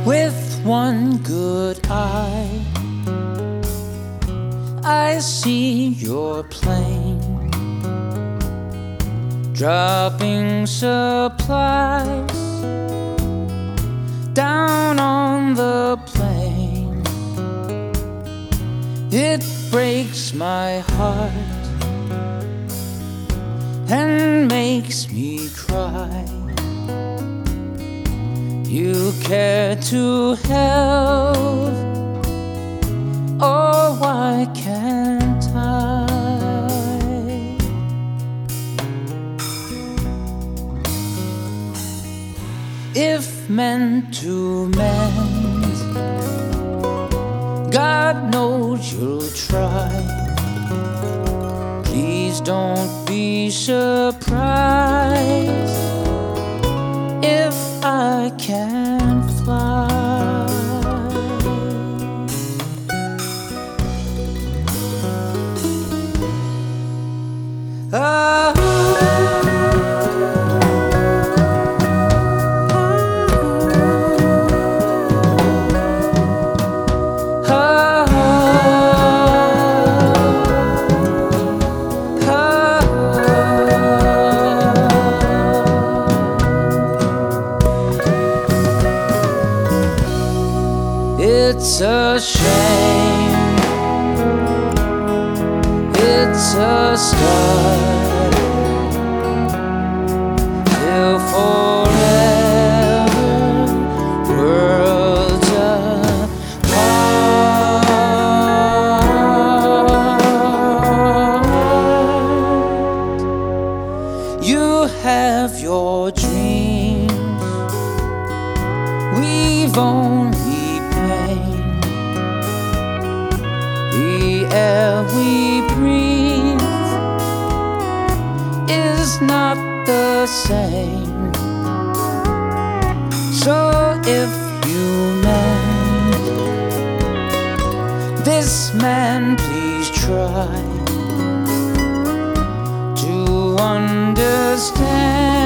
With one good eye, I see your plane dropping supplies down on the plain. It breaks my heart and makes me cry. You care to help, oh why can't I? If meant to mend, God knows you'll try. Please don't be surprised if I can't fly. Ah. It's a shame, it's a start, till forever worlds apart. You have your dreams, we've only pain. The air we breathe is not the same. So if you mend this man, please try to understand.